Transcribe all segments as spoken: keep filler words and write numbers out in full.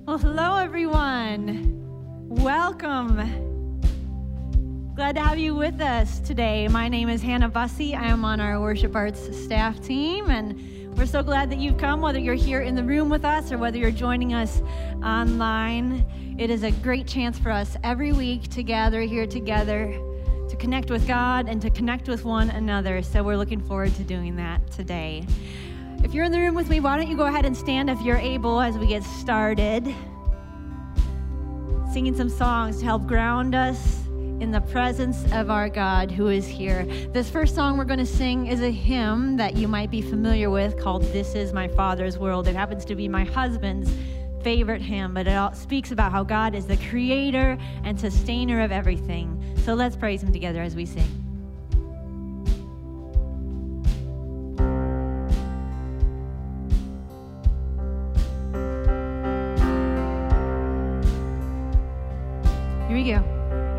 Well, hello, everyone. Welcome. Glad to have you with us today. My name is Hannah Bussey. I am on our Worship Arts staff team, and we're so glad that you've come, whether you're here in the room with us or whether you're joining us online. It is a great chance for us every week to gather here together, to connect with God and to connect with one another. So we're looking forward to doing that today. If you're in the room with me, why don't you go ahead and stand if you're able as we get started. Singing some songs to help ground us in the presence of our God who is here. This first song we're going to sing is a hymn that you might be familiar with called This Is My Father's World. It happens to be my husband's favorite hymn, but it all speaks about how God is the creator and sustainer of everything. So let's praise him together as we sing. Here we go.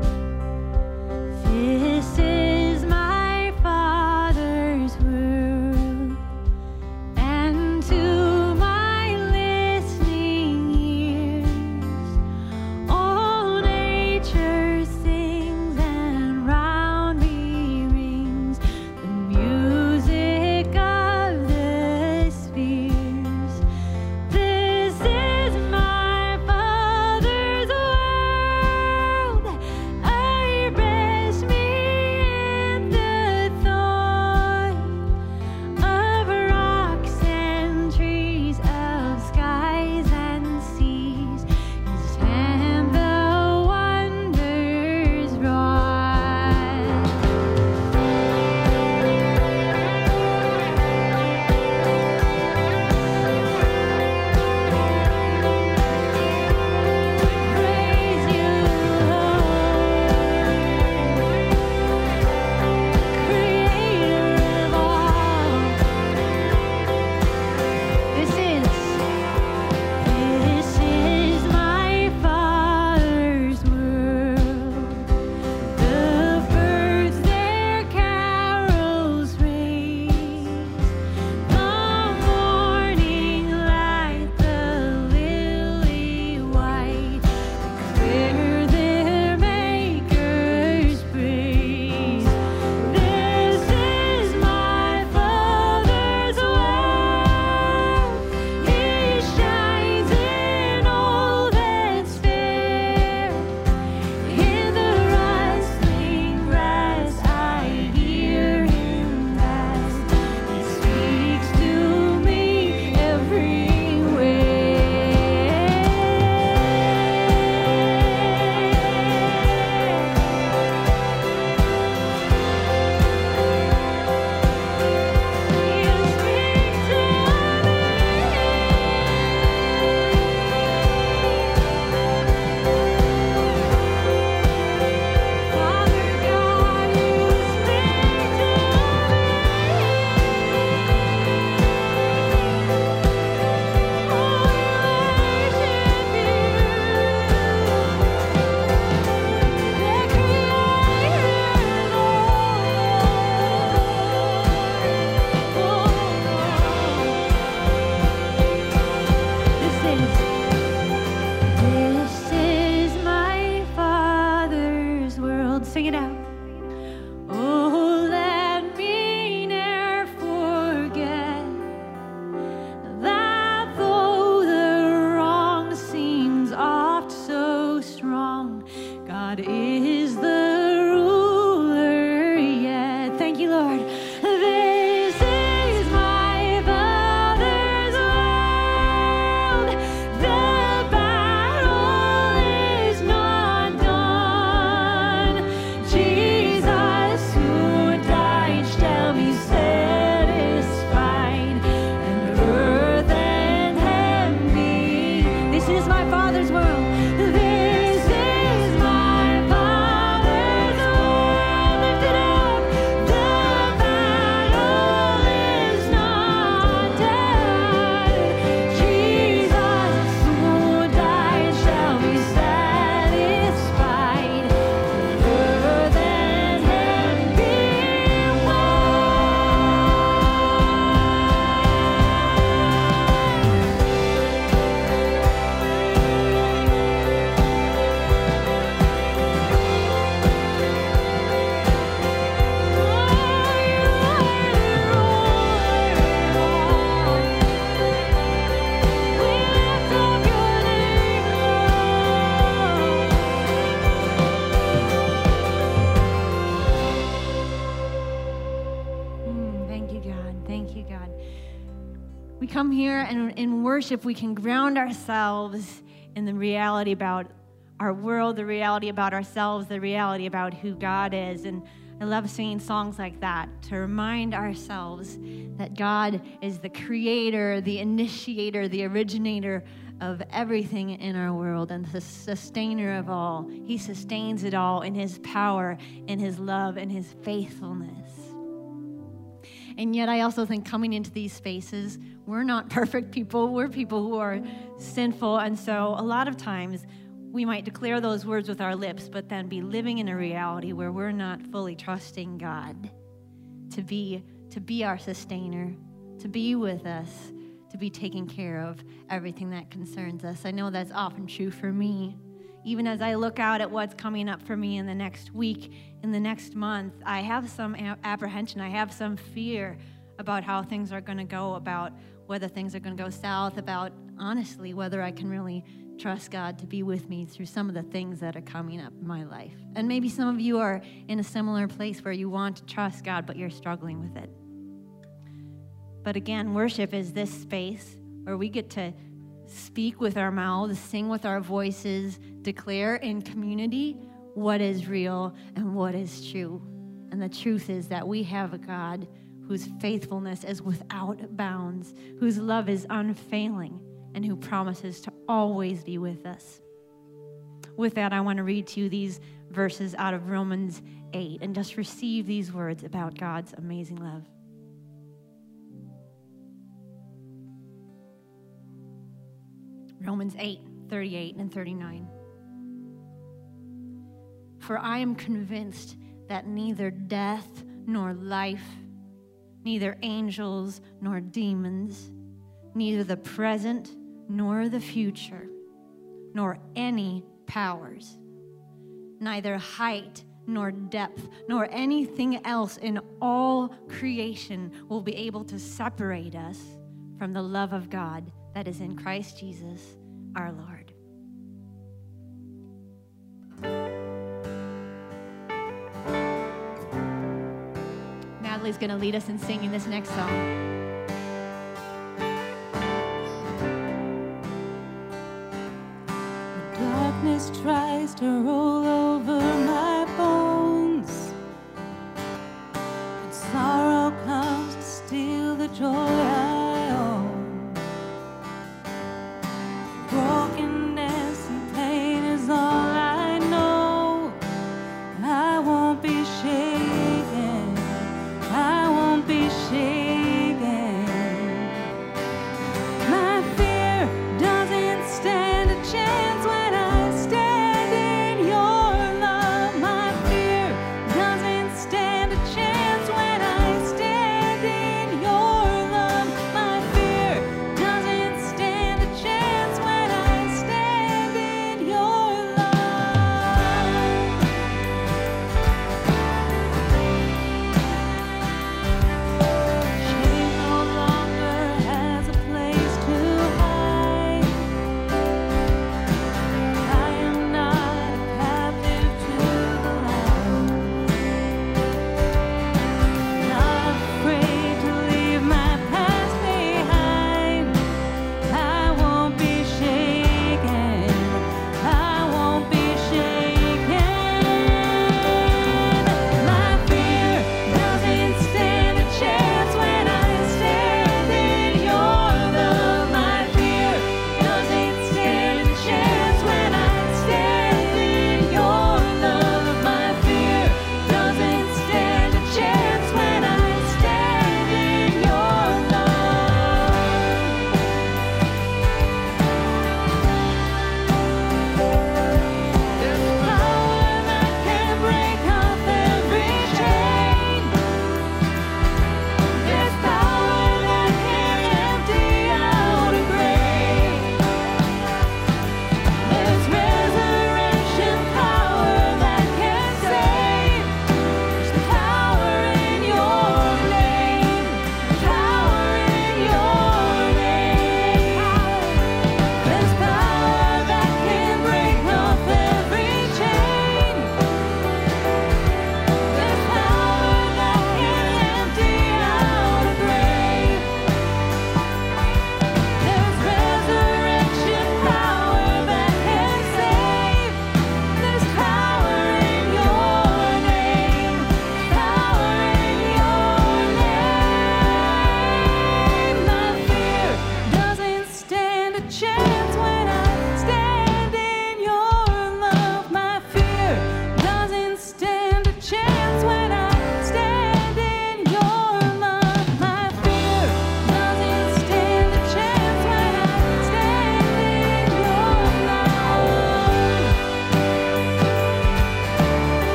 This is my Father's world, and to my listening ears, all nature sings and round me rings the music of the spheres. This is my Father's world. I rest me in the thought of rocks and trees, of skies and seas, his hand the wonders wrought. Praise you, Lord, Creator of all. This is, this is my Father's world. The birds their carols raise, the morning light, the lily white, declare their Maker's praise. This is my Father's world. He shines in all that's fair. In the rustling grass I hear him pass. He speaks to me everywhere. He'll speak to me. Father God, you speak to me. Oh, I worship you, the Creator of all. This is, this is my Father's world. Sing it out. Oh, let me ne'er forget that though the wrong seems oft so strong, God is the ruler yet. Thank you, Lord. This is my Father's world. The battle is not done. Jesus, who died, shall be satisfied, and earth and heaven be. This is my Father's world. This is my Father's world. Lift it up. The battle is not done. Jesus, who died, shall be satisfied, and earth and heaven be one. come here and in worship, we can ground ourselves in the reality about our world, the reality about ourselves, the reality about who God is. And I love singing songs like that to remind ourselves that God is the creator, the initiator, the originator of everything in our world and the sustainer of all. He sustains it all in his power, in his love, and his faithfulness. And yet I also think coming into these spaces, we're not perfect people. We're people who are sinful. And so a lot of times we might declare those words with our lips, but then be living in a reality where we're not fully trusting God to be, to be our sustainer, to be with us, to be taking care of everything that concerns us. I know that's often true for me. Even as I look out at what's coming up for me in the next week, in the next month, I have some apprehension, I have some fear about how things are going to go, about whether things are going to go south, about, honestly, whether I can really trust God to be with me through some of the things that are coming up in my life. And maybe some of you are in a similar place where you want to trust God, but you're struggling with it. But again, worship is this space where we get to speak with our mouths, sing with our voices, declare in community what is real and what is true. And the truth is that we have a God whose faithfulness is without bounds, whose love is unfailing, and who promises to always be with us. With that, I want to read to you these verses out of Romans eight and just receive these words about God's amazing love. Romans eight, thirty-eight and thirty-nine. For I am convinced that neither death nor life, neither angels nor demons, neither the present nor the future, nor any powers, neither height nor depth, nor anything else in all creation will be able to separate us from the love of God that is in Christ Jesus, our Lord. Natalie's going to lead us in singing this next song. Darkness tries to roll over my bones, and sorrow comes to steal the joy I own. Brokenness and pain is all I know. I won't be shaken, I won't be shaken. My fear doesn't stand a chance when I stand in your love. My fear doesn't stand a chance when I stand in your love.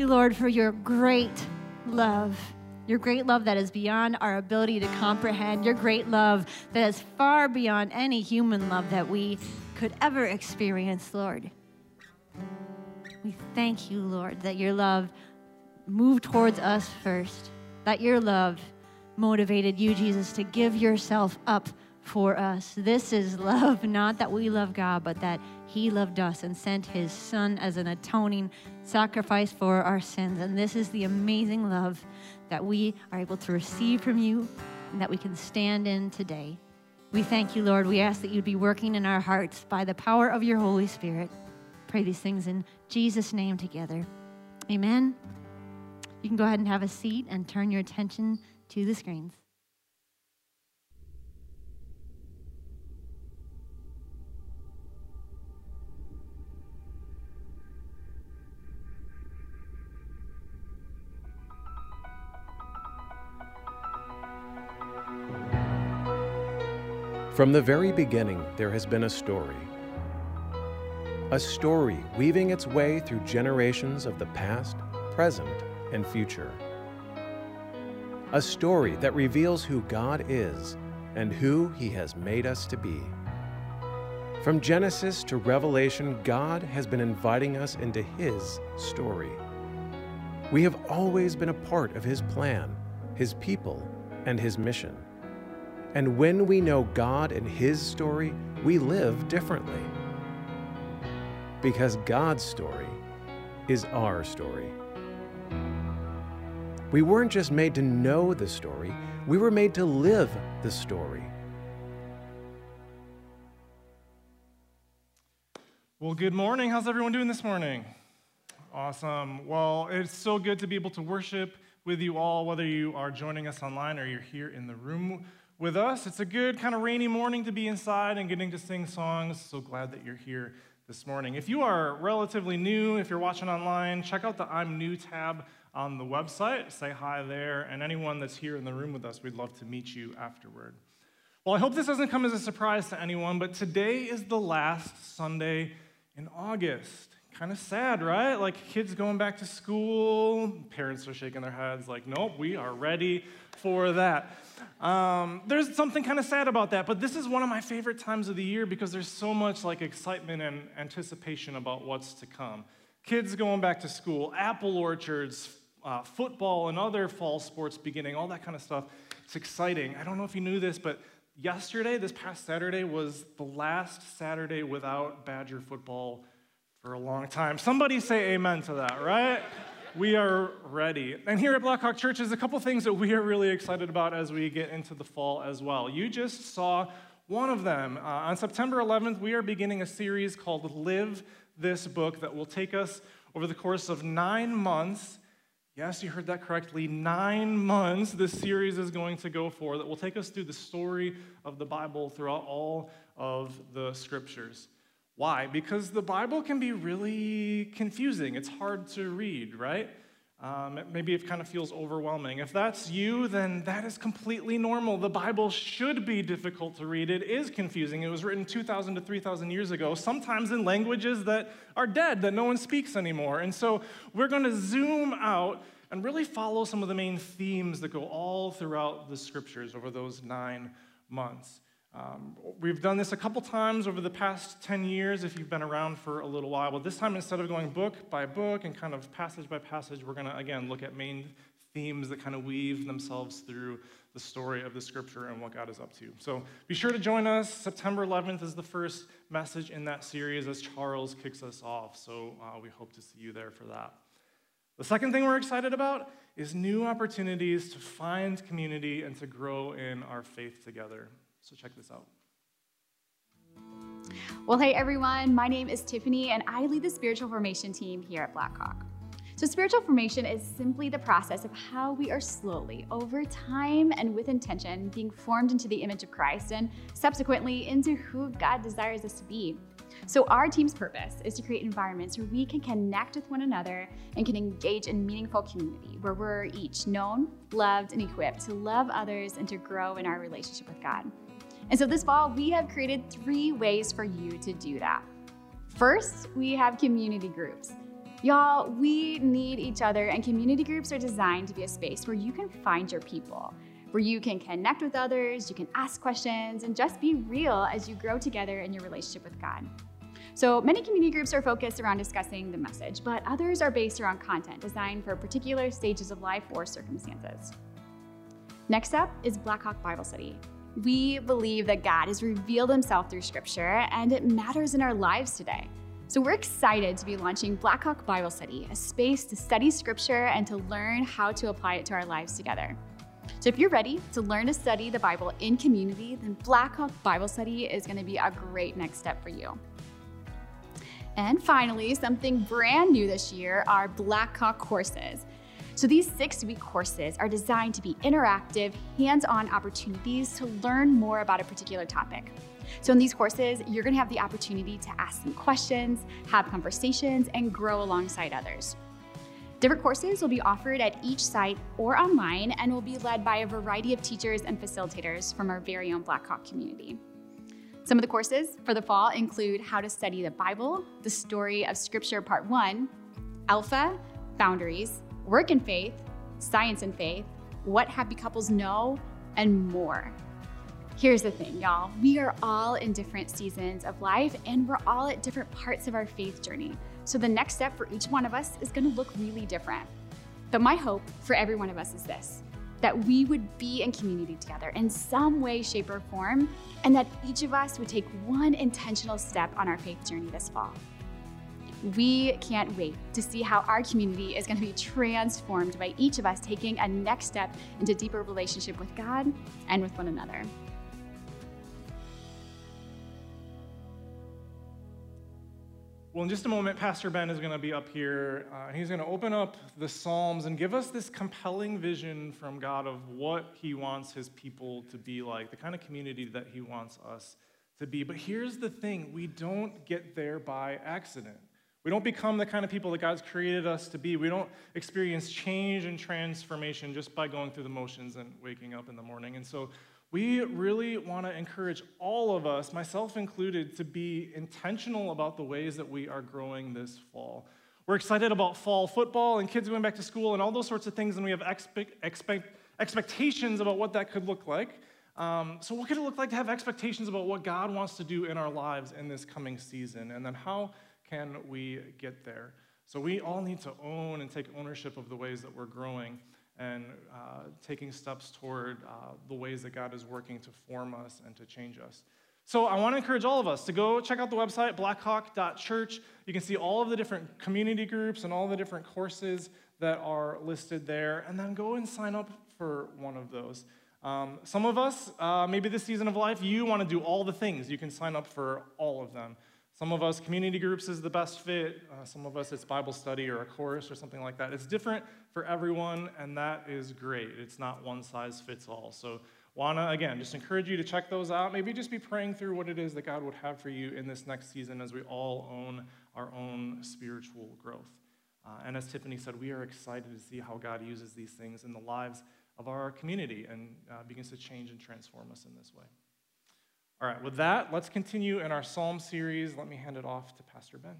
you, Lord, for your great love. Your great love that is beyond our ability to comprehend. Your great love that is far beyond any human love that we could ever experience, Lord. We thank you, Lord, that your love moved towards us first, that your love motivated you, Jesus, to give yourself up for us. This is love, not that we love God, but that he loved us and sent his son as an atoning sacrifice for our sins. And this is the amazing love that we are able to receive from you and that we can stand in today. We thank you, Lord. We ask that you'd be working in our hearts by the power of your Holy Spirit. Pray these things in Jesus' name together. Amen. You can go ahead and have a seat and turn your attention to the screens. From the very beginning, there has been a story. A story weaving its way through generations of the past, present, and future. A story that reveals who God is and who he has made us to be. From Genesis to Revelation, God has been inviting us into his story. We have always been a part of his plan, his people, and his mission. And when we know God and his story, we live differently. Because God's story is our story. We weren't just made to know the story, we were made to live the story. Well, good morning. How's everyone doing this morning? Awesome. Well, it's so good to be able to worship with you all, whether you are joining us online or you're here in the room with us. It's a good kind of rainy morning to be inside and getting to sing songs. So glad that you're here this morning. If you are relatively new, if you're watching online, check out the I'm New tab on the website. Say hi there. And anyone that's here in the room with us, we'd love to meet you afterward. Well, I hope this doesn't come as a surprise to anyone, but today is the last Sunday in August. Kind of sad, right? Like kids going back to school, parents are shaking their heads like, nope, we are ready for that. Um, there's something kind of sad about that, but this is one of my favorite times of the year because there's so much like excitement and anticipation about what's to come. Kids going back to school, apple orchards, uh, football and other fall sports beginning, all that kind of stuff. It's exciting. I don't know if you knew this, but yesterday, this past Saturday, was the last Saturday without Badger football for a long time. Somebody say amen to that, right? We are ready. And here at Blackhawk Church, there's a couple things that we are really excited about as we get into the fall as well. You just saw one of them. Uh, on September eleventh, we are beginning a series called Live This Book that will take us over the course of nine months. Yes, you heard that correctly. Nine months this series is going to go for that will take us through the story of the Bible throughout all of the scriptures. Why? Because the Bible can be really confusing. It's hard to read, right? Um, maybe it kind of feels overwhelming. If that's you, then that is completely normal. The Bible should be difficult to read. It is confusing. It was written two thousand to three thousand years ago, sometimes in languages that are dead, that no one speaks anymore. And so we're going to zoom out and really follow some of the main themes that go all throughout the scriptures over those nine months. Um, we've done this a couple times over the past ten years if you've been around for a little while, but this time instead of going book by book and kind of passage by passage, we're going to, again, look at main themes that kind of weave themselves through the story of the scripture and what God is up to. So be sure to join us. September eleventh is the first message in that series as Charles kicks us off, so uh, we hope to see you there for that. The second thing we're excited about is new opportunities to find community and to grow in our faith together. So check this out. Well, hey everyone, my name is Tiffany and I lead the spiritual formation team here at Blackhawk. So spiritual formation is simply the process of how we are slowly, over time and with intention, being formed into the image of Christ and subsequently into who God desires us to be. So our team's purpose is to create environments where we can connect with one another and can engage in meaningful community, where we're each known, loved, and equipped to love others and to grow in our relationship with God. And so this fall, we have created three ways for you to do that. First, we have community groups. Y'all, we need each other, and community groups are designed to be a space where you can find your people, where you can connect with others, you can ask questions, and just be real as you grow together in your relationship with God. So many community groups are focused around discussing the message, but others are based around content designed for particular stages of life or circumstances. Next up is Blackhawk Bible Study. We believe that God has revealed himself through scripture, and it matters in our lives today. So we're excited to be launching Blackhawk Bible Study, a space to study scripture and to learn how to apply it to our lives together. So if you're ready to learn to study the Bible in community, then Blackhawk Bible Study is going to be a great next step for you. And finally, something brand new this year are Blackhawk courses. So these six-week courses are designed to be interactive, hands-on opportunities to learn more about a particular topic. So in these courses, you're gonna have the opportunity to ask some questions, have conversations, and grow alongside others. Different courses will be offered at each site or online and will be led by a variety of teachers and facilitators from our very own Blackhawk community. Some of the courses for the fall include How to Study the Bible, The Story of Scripture Part one, Alpha, Boundaries, Work and Faith, Science and Faith, What Happy Couples Know, and more. Here's the thing, y'all. We are all in different seasons of life, and we're all at different parts of our faith journey. So the next step for each one of us is gonna look really different. But my hope for every one of us is this, that we would be in community together in some way, shape, or form, and that each of us would take one intentional step on our faith journey this fall. We can't wait to see how our community is going to be transformed by each of us taking a next step into deeper relationship with God and with one another. Well, in just a moment, Pastor Ben is going to be up here. Uh, he's going to open up the Psalms and give us this compelling vision from God of what he wants his people to be like, the kind of community that he wants us to be. But here's the thing, we don't get there by accident. We don't become the kind of people that God's created us to be. We don't experience change and transformation just by going through the motions and waking up in the morning. And so we really want to encourage all of us, myself included, to be intentional about the ways that we are growing this fall. We're excited about fall football and kids going back to school and all those sorts of things, and we have expect, expect, expectations about what that could look like. Um, so what could it look like to have expectations about what God wants to do in our lives in this coming season? And then how can we get there? So we all need to own and take ownership of the ways that we're growing and uh, taking steps toward uh, the ways that God is working to form us and to change us. So I want to encourage all of us to go check out the website, blackhawk dot church. You can see all of the different community groups and all the different courses that are listed there, and then go and sign up for one of those. Um, some of us, uh, maybe this season of life, you want to do all the things. You can sign up for all of them. Some of us, community groups is the best fit. Uh, some of us, it's Bible study or a course or something like that. It's different for everyone, and that is great. It's not one size fits all. So want to, again, just encourage you to check those out. Maybe just be praying through what it is that God would have for you in this next season as we all own our own spiritual growth. Uh, and as Tiffany said, we are excited to see how God uses these things in the lives of our community and uh, begins to change and transform us in this way. All right, with that, let's continue in our Psalm series. Let me hand it off to Pastor Ben.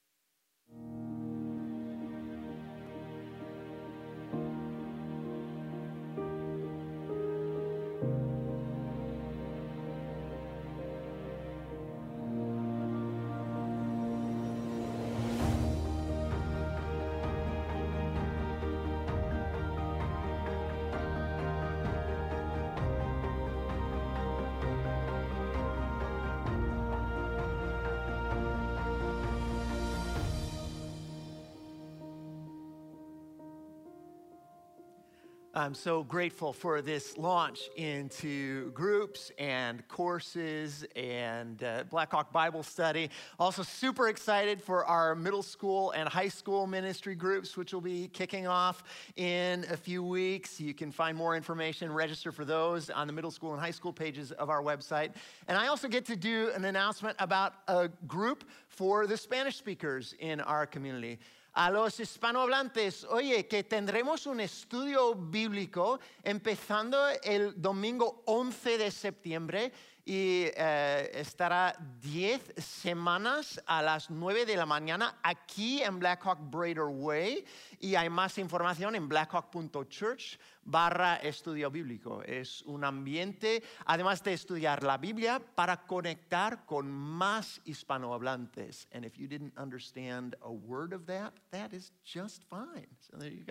I'm so grateful for this launch into groups and courses and uh, Blackhawk Bible Study. Also super excited for our middle school and high school ministry groups, which will be kicking off in a few weeks. You can find more information, register for those on the middle school and high school pages of our website. And I also get to do an announcement about a group for the Spanish speakers in our community. A los hispanohablantes, oye, que tendremos un estudio bíblico empezando el domingo once de septiembre y eh, estará diez semanas a las nueve de la mañana aquí en Blackhawk Brader Way. Y hay más información en blackhawk.church barra estudio bíblico. Es un ambiente, además de estudiar la Biblia, para conectar con más hispanohablantes. And if you didn't understand a word of that, that is just fine. So there you go.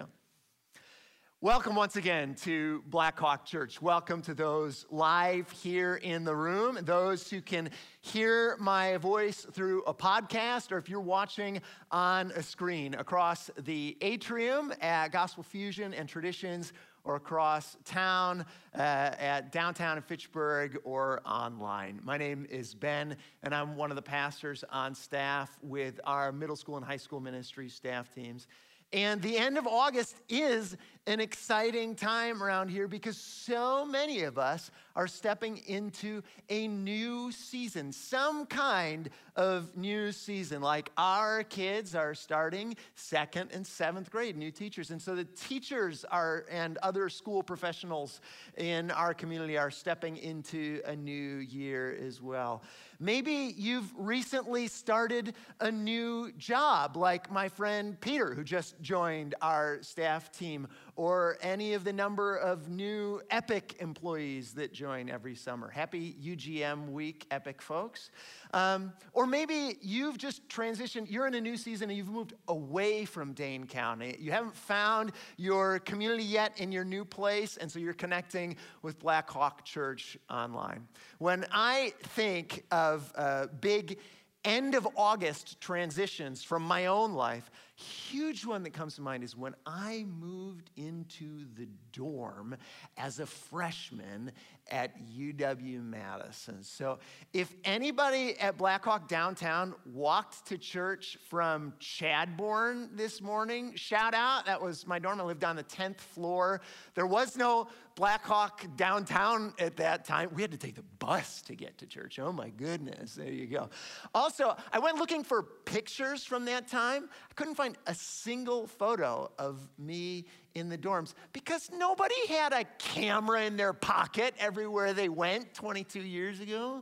Welcome once again to Blackhawk Church. Welcome to those live here in the room, those who can hear my voice through a podcast, or if you're watching on a screen across the atrium at Gospel Fusion and Traditions, or across town uh, at downtown in Fitchburg, or online. My name is Ben, and I'm one of the pastors on staff with our middle school and high school ministry staff teams. And the end of August is an exciting time around here because so many of us are stepping into a new season, some kind of new season. Like our kids are starting second and seventh grade, new teachers. And so the teachers are and other school professionals in our community are stepping into a new year as well. Maybe you've recently started a new job, like my friend Peter, who just joined our staff team, or any of the number of new Epic employees that join every summer. Happy U G M week, Epic folks. Um, or maybe you've just transitioned, you're in a new season and you've moved away from Dane County. You haven't found your community yet in your new place, and so you're connecting with Blackhawk Church online. When I think of uh, big end of August transitions from my own life, huge one that comes to mind is when I moved into the dorm as a freshman at U W-Madison. So if anybody at Blackhawk downtown walked to church from Chadbourne this morning, shout out. That was my dorm. I lived on the tenth floor. There was no Blackhawk downtown at that time. We had to take the bus to get to church. Oh my goodness, there you go. Also, I went looking for pictures from that time. I couldn't find a single photo of me in the dorms because nobody had a camera in their pocket everywhere they went twenty-two years ago.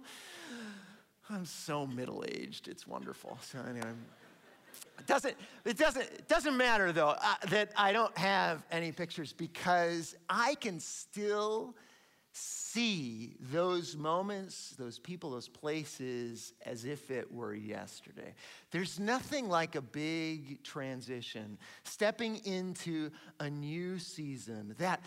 I'm so middle-aged, it's wonderful. So anyway, it doesn't, it doesn't, it doesn't matter though uh, that I don't have any pictures because I can still see those moments, those people, those places as if it were yesterday. There's nothing like a big transition, stepping into a new season, that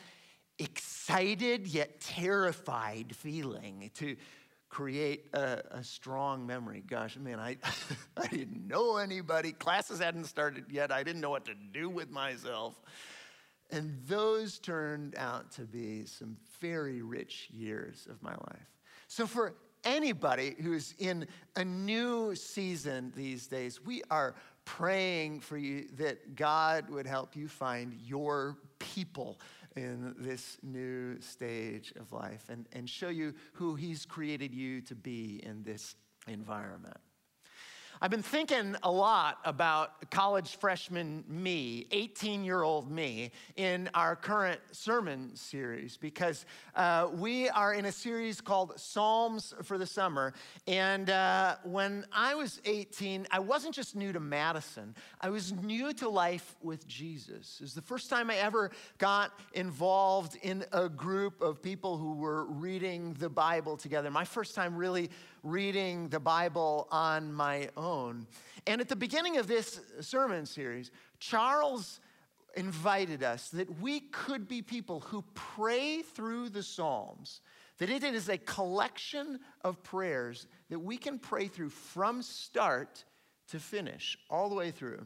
excited yet terrified feeling to create a, a strong memory. Gosh, man, I, I didn't know anybody. Classes hadn't started yet. I didn't know what to do with myself. And those turned out to be some very rich years of my life. So for anybody who's in a new season these days, we are praying for you that God would help you find your people in this new stage of life and, and show you who he's created you to be in this environment. I've been thinking a lot about college freshman me, eighteen-year-old me, in our current sermon series because uh, we are in a series called Psalms for the Summer. And uh, when I was eighteen, I wasn't just new to Madison. I was new to life with Jesus. It was the first time I ever got involved in a group of people who were reading the Bible together. My first time really reading the Bible on my own. And at the beginning of this sermon series, Charles invited us that we could be people who pray through the Psalms, that it is a collection of prayers that we can pray through from start to finish, all the way through.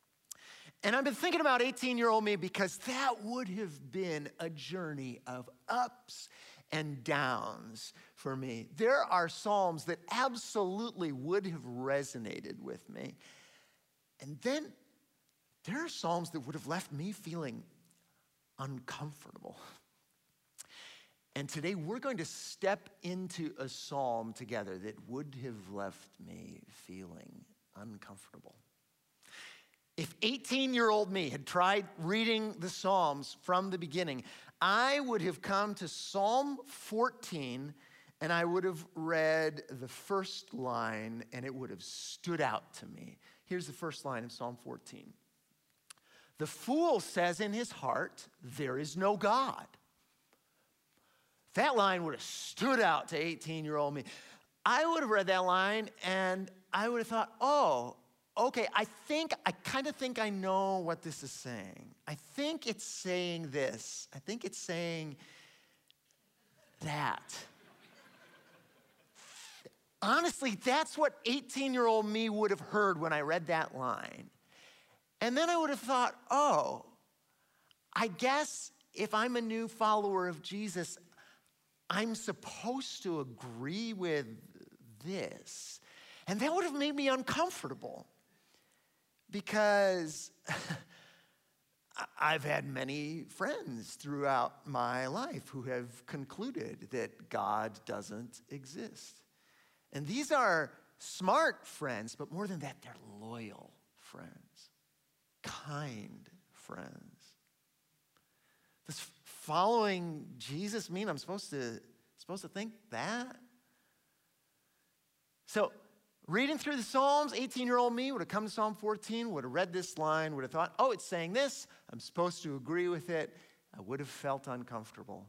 And I've been thinking about eighteen-year-old me because that would have been a journey of ups and downs for me. There are Psalms that absolutely would have resonated with me. And then there are Psalms that would have left me feeling uncomfortable. And today we're going to step into a Psalm together that would have left me feeling uncomfortable. If eighteen-year-old me had tried reading the Psalms from the beginning, I would have come to Psalm fourteen and I would have read the first line, and it would have stood out to me. Here's the first line of Psalm fourteen. The fool says in his heart, there is no God. That line would have stood out to eighteen-year-old me. I would have read that line, and I would have thought, oh, okay, I think, I kind of think I know what this is saying. I think it's saying this. I think it's saying that. Honestly, that's what eighteen-year-old me would have heard when I read that line. And then I would have thought, oh, I guess if I'm a new follower of Jesus, I'm supposed to agree with this. And that would have made me uncomfortable because I've had many friends throughout my life who have concluded that God doesn't exist. And these are smart friends, but more than that, they're loyal friends, kind friends. Does following Jesus mean I'm supposed to, supposed to think that? So, reading through the Psalms, eighteen-year-old me would have come to Psalm fourteen, would have read this line, would have thought, oh, it's saying this. I'm supposed to agree with it. I would have felt uncomfortable.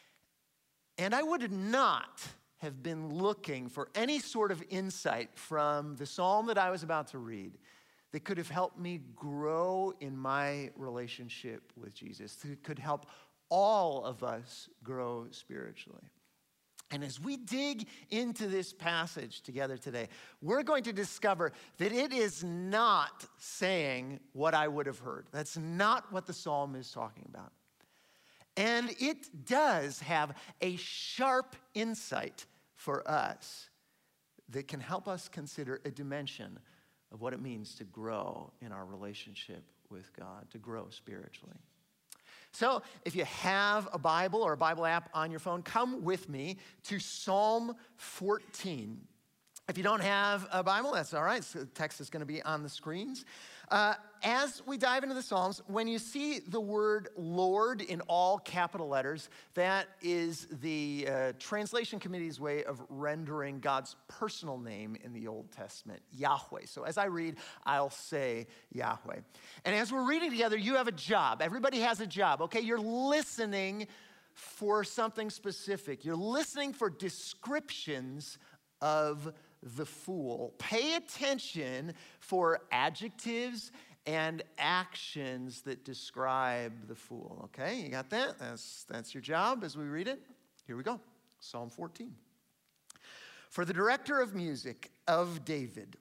And I would not have been looking for any sort of insight from the psalm that I was about to read that could have helped me grow in my relationship with Jesus, that could help all of us grow spiritually. And as we dig into this passage together today, we're going to discover that it is not saying what I would have heard. That's not what the psalm is talking about. And it does have a sharp insight for us that can help us consider a dimension of what it means to grow in our relationship with God, to grow spiritually. So if you have a Bible or a Bible app on your phone, come with me to Psalm fourteen. If you don't have a Bible, that's all right. So the text is going to be on the screens. Uh, as we dive into the Psalms, when you see the word Lord in all capital letters, that is the uh, translation committee's way of rendering God's personal name in the Old Testament, Yahweh. So as I read, I'll say Yahweh. And as we're reading together, you have a job. Everybody has a job, okay? You're listening for something specific. You're listening for descriptions of the fool. Pay attention for adjectives and actions that describe the fool. Okay, you got that? That's, that's your job as we read it. Here we go. Psalm fourteen. For the director of music of David,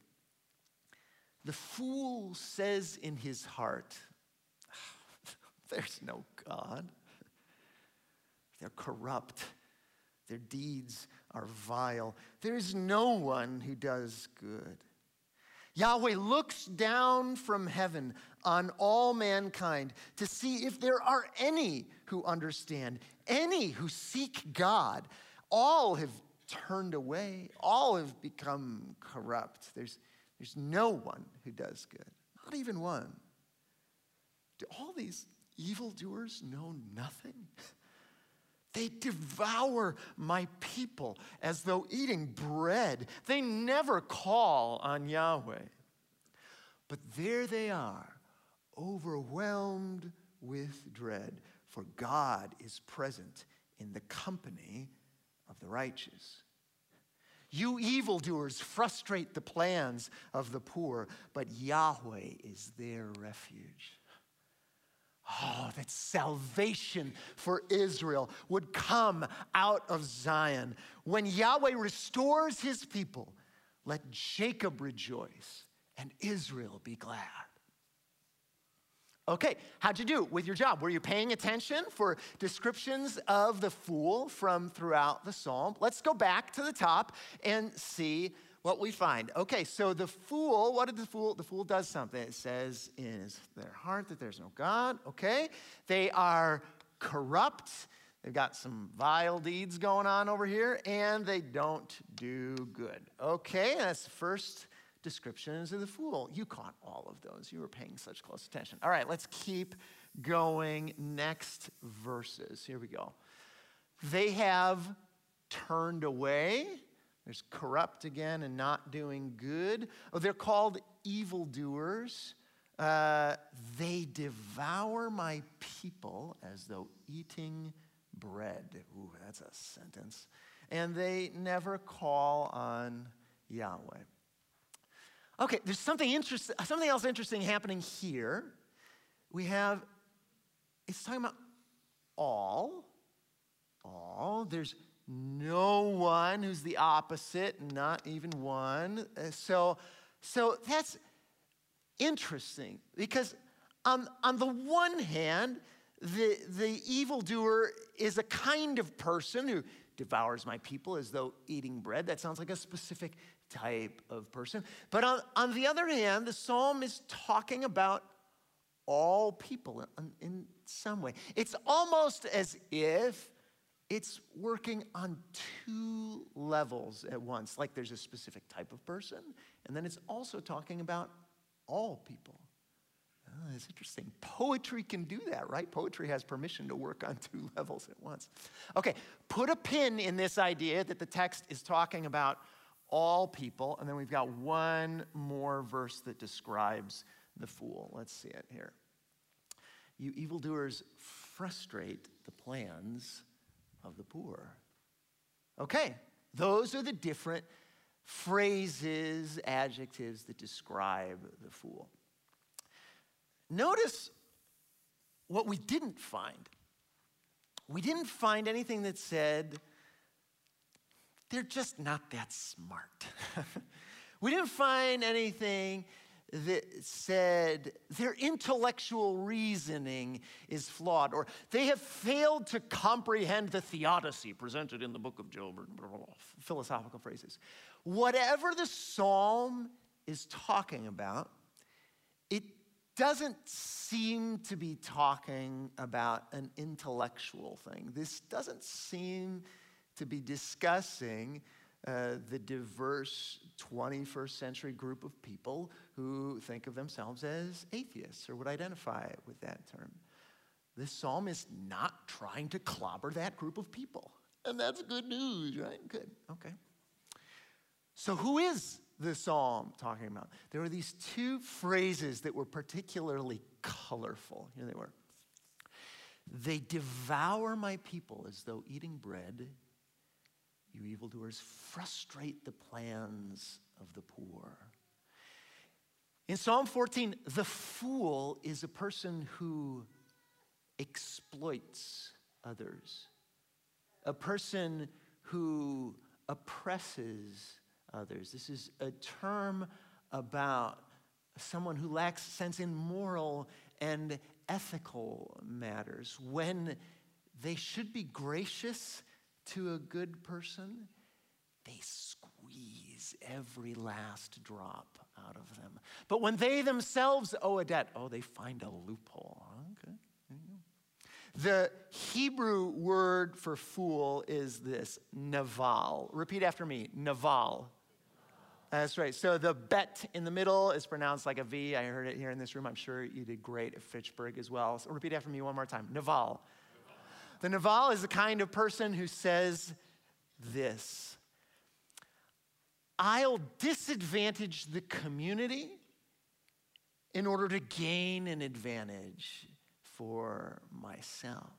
the fool says in his heart, there's no God. They're corrupt. Their deeds are vile. There is no one who does good. Yahweh looks down from heaven on all mankind to see if there are any who understand, any who seek God. All have turned away. All have become corrupt. There's, there's no one who does good, not even one. Do all these evildoers know nothing? They devour my people as though eating bread. They never call on Yahweh. But there they are, overwhelmed with dread, for God is present in the company of the righteous. You evildoers frustrate the plans of the poor, but Yahweh is their refuge. Oh, that salvation for Israel would come out of Zion. When Yahweh restores his people, let Jacob rejoice and Israel be glad. Okay, how'd you do with your job? Were you paying attention for descriptions of the fool from throughout the psalm? Let's go back to the top and see what we find. Okay, so the fool, what did the fool, the fool does something. It says in their heart that there's no God, okay? They are corrupt. They've got some vile deeds going on over here, and they don't do good. Okay, that's the first descriptions of the fool. You caught all of those. You were paying such close attention. All right, let's keep going. Next verses. Here we go. They have turned away. There's corrupt again and not doing good. Oh, they're called evildoers. Uh, they devour my people as though eating bread. Ooh, that's a sentence. And they never call on Yahweh. Okay, there's something interesting, something else interesting happening here. We have, it's talking about all. All. There's no one who's the opposite, not even one. Uh, So, so that's interesting because on, on the one hand, the, the evildoer is a kind of person who devours my people as though eating bread. That sounds like a specific type of person. But on, on the other hand, the psalm is talking about all people in, in some way. It's almost as if it's working on two levels at once. Like there's a specific type of person, and then it's also talking about all people. Oh, that's interesting. Poetry can do that, right? Poetry has permission to work on two levels at once. Okay, put a pin in this idea that the text is talking about all people, and then we've got one more verse that describes the fool. Let's see it here. You evildoers frustrate the plans of the poor. Okay, those are the different phrases, adjectives that describe the fool. Notice what we didn't find. We didn't find anything that said, they're just not that smart. We didn't find anything that said their intellectual reasoning is flawed, or they have failed to comprehend the theodicy presented in the book of Job, or philosophical phrases. Whatever the psalm is talking about, it doesn't seem to be talking about an intellectual thing. This doesn't seem to be discussing uh, the diverse twenty-first century group of people who think of themselves as atheists or would identify with that term. This psalm is not trying to clobber that group of people. And that's good news, right? Good, okay. So who is the psalm talking about? There were these two phrases that were particularly colorful. Here they were. They devour my people as though eating bread. You evildoers frustrate the plans of the poor. In Psalm fourteen, the fool is a person who exploits others, a person who oppresses others. This is a term about someone who lacks sense in moral and ethical matters. When they should be gracious to a good person, they squeeze every last drop out of them. But when they themselves owe a debt, oh, they find a loophole. Okay, there you go. The Hebrew word for fool is this, naval. Repeat after me, naval. That's right. So the bet in the middle is pronounced like a V. I heard it here in this room. I'm sure you did great at Fitchburg as well. So repeat after me one more time. Naval. The naval is the kind of person who says this: I'll disadvantage the community in order to gain an advantage for myself.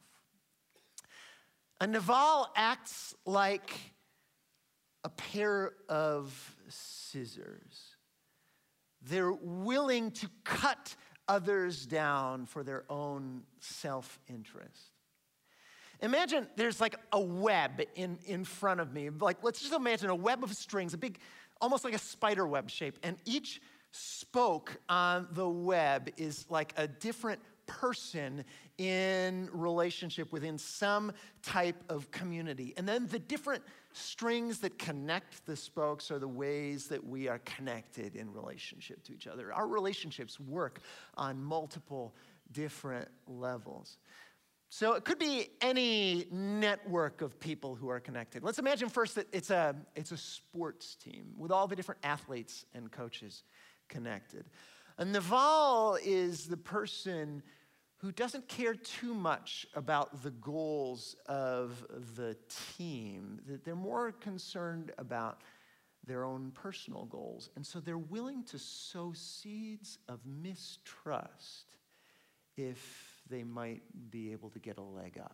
A naval acts like a pair of scissors. They're willing to cut others down for their own self-interest. Imagine there's like a web in, in front of me. Like, let's just imagine a web of strings, a big, almost like a spider web shape. And each spoke on the web is like a different person in relationship within some type of community. And then the different strings that connect the spokes are the ways that we are connected in relationship to each other. Our relationships work on multiple different levels. So it could be any network of people who are connected. Let's imagine first that it's a, it's a sports team with all the different athletes and coaches connected. A naval is the person who doesn't care too much about the goals of the team. That they're more concerned about their own personal goals. And so they're willing to sow seeds of mistrust if they might be able to get a leg up.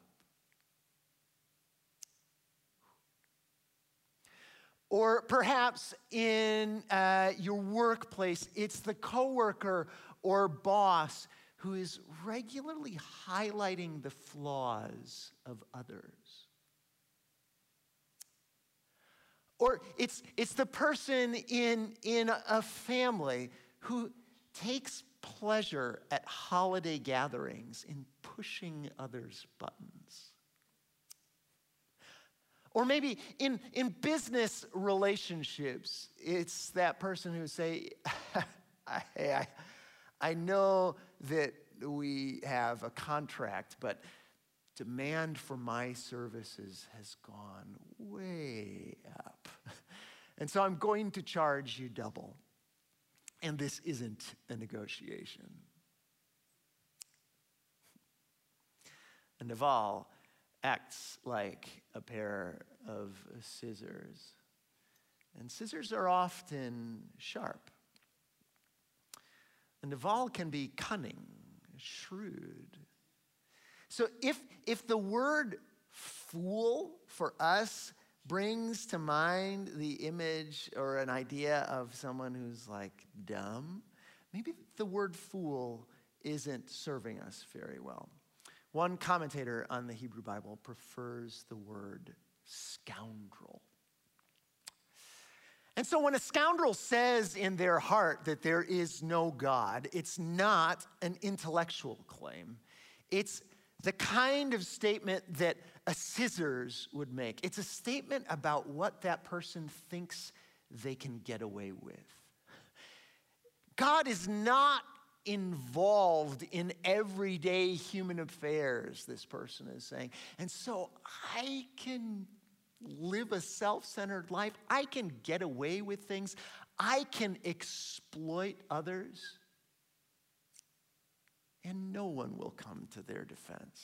Or perhaps in uh, your workplace, it's the coworker or boss who is regularly highlighting the flaws of others. Or it's, it's the person in, in a family who takes pleasure at holiday gatherings in pushing others' buttons. Or maybe in, in business relationships, it's that person who say, I, I, I know that we have a contract, but demand for my services has gone way up. And so I'm going to charge you double. And this isn't a negotiation. And Naval acts like a pair of scissors. And scissors are often sharp. And Naval can be cunning, shrewd. So if, if the word fool for us brings to mind the image or an idea of someone who's like dumb, maybe the word fool isn't serving us very well. One commentator on the Hebrew Bible prefers the word scoundrel. And so when a scoundrel says in their heart that there is no God, it's not an intellectual claim. It's the kind of statement that a scissors would make. It's a statement about what that person thinks they can get away with. God is not involved in everyday human affairs, this person is saying. And so I can live a self-centered life. I can get away with things. I can exploit others. And no one will come to their defense.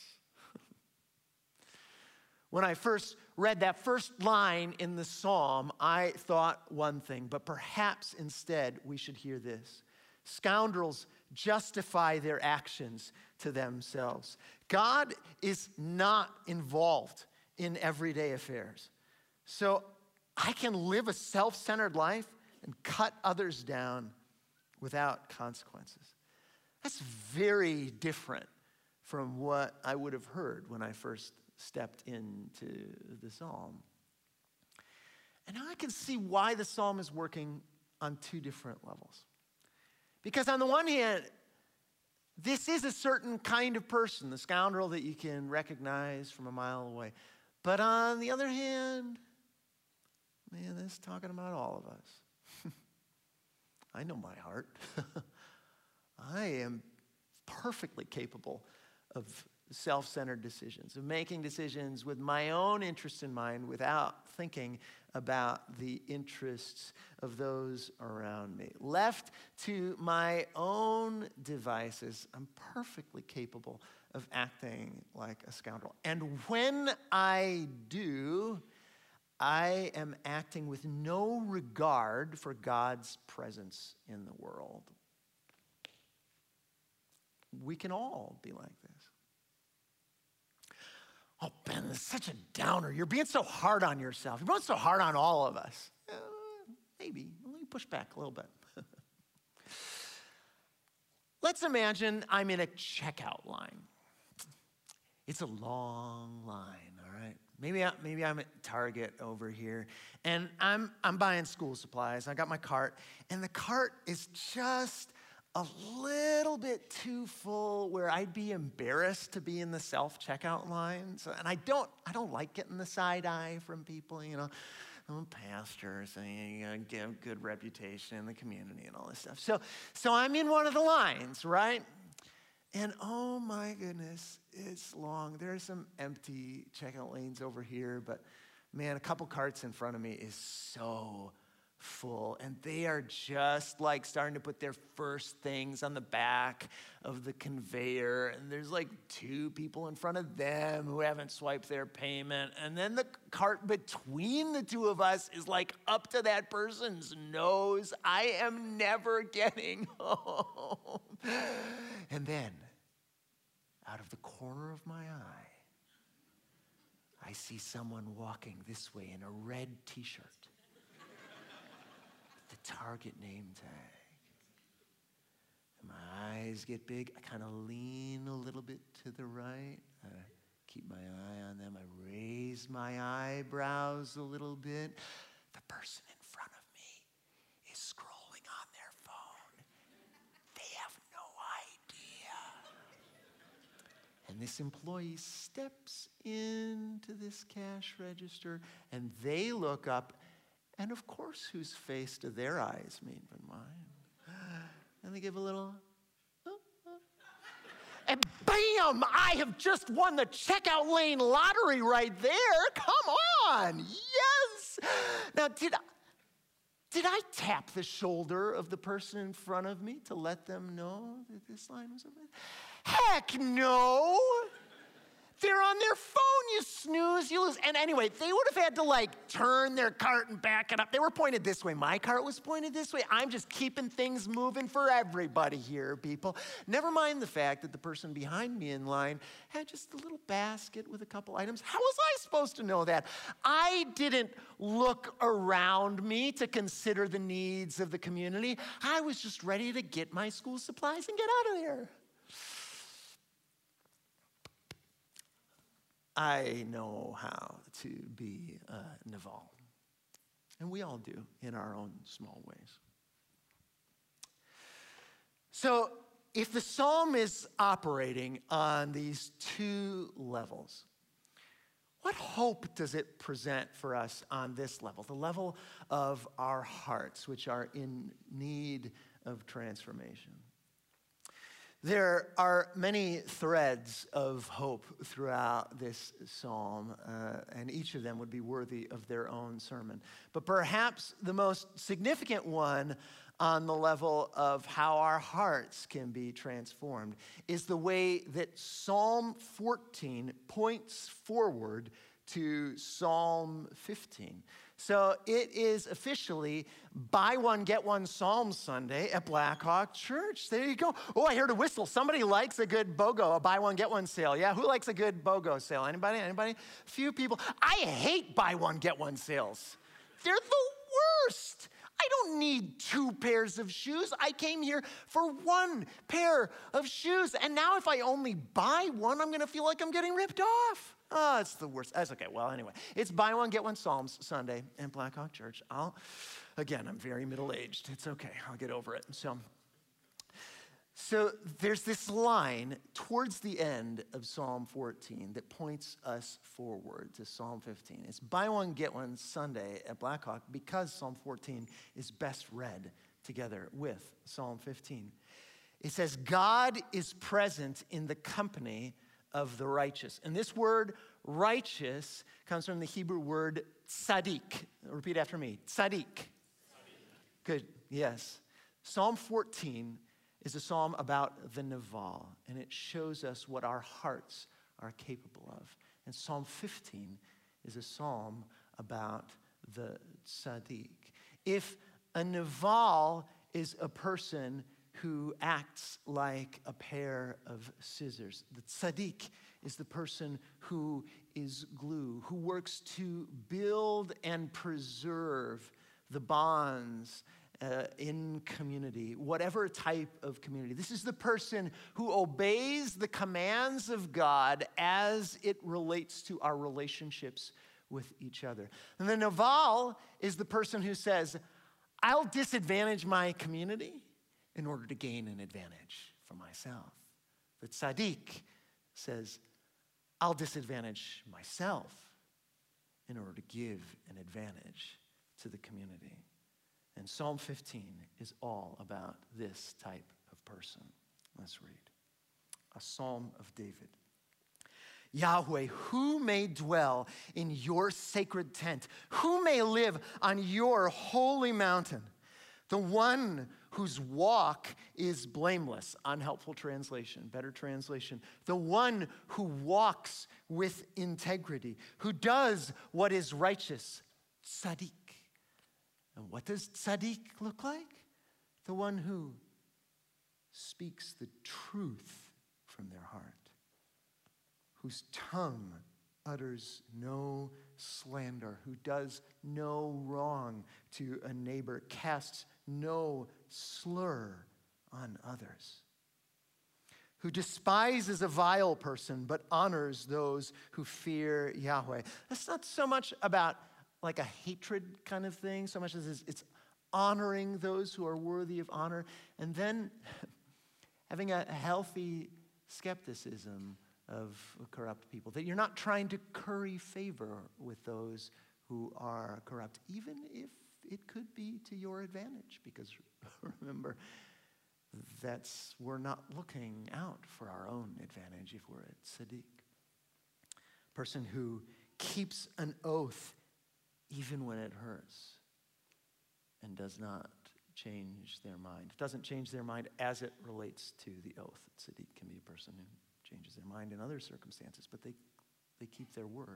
When I first read that first line in the psalm, I thought one thing, but perhaps instead we should hear this. Scoundrels justify their actions to themselves. God is not involved in everyday affairs. So I can live a self-centered life and cut others down without consequences. That's very different from what I would have heard when I first stepped into the psalm. And now I can see why the psalm is working on two different levels. Because on the one hand, this is a certain kind of person, the scoundrel that you can recognize from a mile away. But on the other hand, man, this is talking about all of us. I know my heart. I am perfectly capable of self-centered decisions, of making decisions with my own interests in mind without thinking about the interests of those around me. Left to my own devices, I'm perfectly capable of acting like a scoundrel. And when I do, I am acting with no regard for God's presence in the world. We can all be like this. Oh, Ben, this is such a downer. You're being so hard on yourself. You're being so hard on all of us. Uh, maybe. Let me push back a little bit. Let's imagine I'm in a checkout line. It's a long line, all right? Maybe, I, maybe I'm at Target over here, and I'm, I'm buying school supplies. I got my cart, and the cart is just a little bit too full where I'd be embarrassed to be in the self-checkout line. So, and I don't, I don't like getting the side eye from people, you know. I'm a pastor, so you gotta get a good reputation in the community and all this stuff. So, so I'm in one of the lines, right? And oh my goodness, it's long. There's some empty checkout lanes over here, but man, a couple carts in front of me is so full. And they are just like starting to put their first things on the back of the conveyor. And there's like two people in front of them who haven't swiped their payment. And then the cart between the two of us is like up to that person's nose. I am never getting home. And then out of the corner of my eye, I see someone walking this way in a red t-shirt. The Target name tag. And my eyes get big. I kind of lean a little bit to the right. I keep my eye on them. I raise my eyebrows a little bit. The person in front of me is scrolling on their phone. They have no idea. And this employee steps into this cash register, and they look up. And of course, whose face do their eyes mean but mine? And they give a little, oh, oh. And bam, I have just won the checkout lane lottery right there. Come on, yes. Now, did I, did I tap the shoulder of the person in front of me to let them know that this line was open? Heck no. They're on their phone, you snooze, you lose. And anyway, they would have had to like turn their cart and back it up. They were pointed this way. My cart was pointed this way. I'm just keeping things moving for everybody here, people. Never mind the fact that the person behind me in line had just a little basket with a couple items. How was I supposed to know that? I didn't look around me to consider the needs of the community. I was just ready to get my school supplies and get out of there. I know how to be uh, Naval, and we all do in our own small ways. So if the psalm is operating on these two levels, what hope does it present for us on this level, the level of our hearts, which are in need of transformation? There are many threads of hope throughout this psalm, uh, and each of them would be worthy of their own sermon. But perhaps the most significant one on the level of how our hearts can be transformed is the way that Psalm fourteen points forward to Psalm fifteen. So it is officially buy one, get one Psalm Sunday at Blackhawk Church. There you go. Oh, I heard a whistle. Somebody likes a good BOGO, a buy one, get one sale. Yeah, who likes a good BOGO sale? Anybody? Anybody? Few people. I hate buy one, get one sales. They're the worst. I don't need two pairs of shoes. I came here for one pair of shoes. And now if I only buy one, I'm going to feel like I'm getting ripped off. Oh, it's the worst. That's okay. Well, anyway, it's buy one, get one Psalms Sunday in Blackhawk Church. I'll, again, I'm very middle-aged. It's okay. I'll get over it. So, so there's this line towards the end of Psalm fourteen that points us forward to Psalm fifteen. It's buy one, get one Sunday at Blackhawk because Psalm fourteen is best read together with Psalm fifteen. It says, God is present in the company of the righteous. And this word righteous comes from the Hebrew word tzaddik. Repeat after me, tzaddik. Good, yes. Psalm fourteen is a psalm about the Naval, and it shows us what our hearts are capable of. And Psalm fifteen is a psalm about the tzaddik. If a Naval is a person who acts like a pair of scissors, the tzaddik is the person who is glue, who works to build and preserve the bonds uh, in community, whatever type of community. This is the person who obeys the commands of God as it relates to our relationships with each other. And the Naval is the person who says, I'll disadvantage my community in order to gain an advantage for myself. The tzaddik says, I'll disadvantage myself in order to give an advantage to the community. And Psalm fifteen is all about this type of person. Let's read. A psalm of David. Yahweh, who may dwell in your sacred tent? Who may live on your holy mountain? The one whose walk is blameless. Unhelpful translation, better translation. The one who walks with integrity, who does what is righteous. Tzaddik. And what does tzaddik look like? The one who speaks the truth from their heart, whose tongue utters no slander, who does no wrong to a neighbor, casts no slur on others, who despises a vile person but honors those who fear Yahweh. That's not so much about like a hatred kind of thing, so much as it's honoring those who are worthy of honor, and then having a healthy skepticism of corrupt people, that you're not trying to curry favor with those who are corrupt, even if it could be to your advantage, because remember, that's we're not looking out for our own advantage if we're at tzaddik. Person who keeps an oath even when it hurts and does not change their mind. Doesn't change their mind as it relates to the oath. Tzaddik can be a person who changes their mind in other circumstances, but they, they keep their word.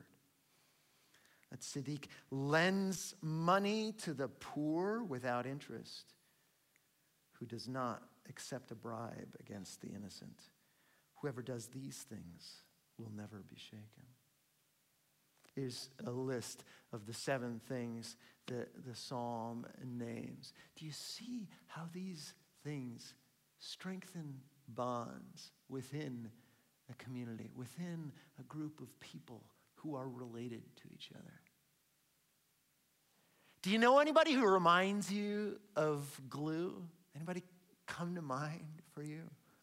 A tzaddik lends money to the poor without interest, who does not accept a bribe against the innocent. Whoever does these things will never be shaken. Here's a list of the seven things that the psalm names. Do you see how these things strengthen bonds within a community, within a group of people who are related to each other? Do you know anybody who reminds you of glue? Anybody come to mind for you?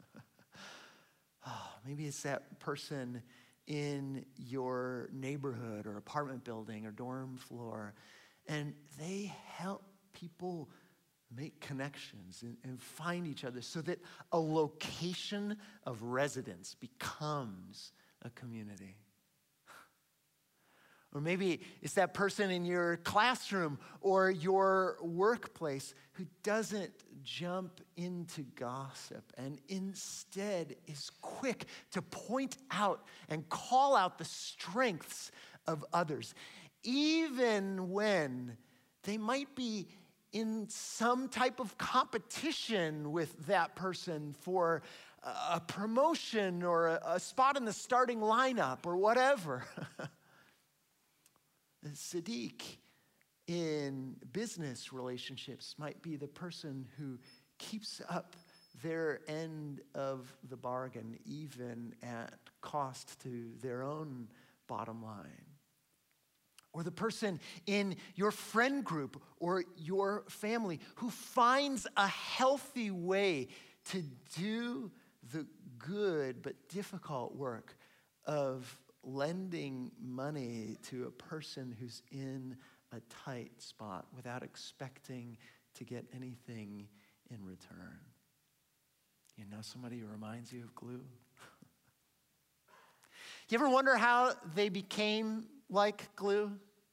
Oh, maybe it's that person in your neighborhood or apartment building or dorm floor, and they help people make connections and, and find each other so that a location of residence becomes a community. Or maybe it's that person in your classroom or your workplace who doesn't jump into gossip and instead is quick to point out and call out the strengths of others, even when they might be in some type of competition with that person for a promotion or a, a spot in the starting lineup or whatever. The tzaddik in business relationships might be the person who keeps up their end of the bargain, even at cost to their own bottom line. Or the person in your friend group or your family who finds a healthy way to do the good but difficult work of lending money to a person who's in a tight spot without expecting to get anything in return. You know somebody who reminds you of glue? You ever wonder how they became like glue?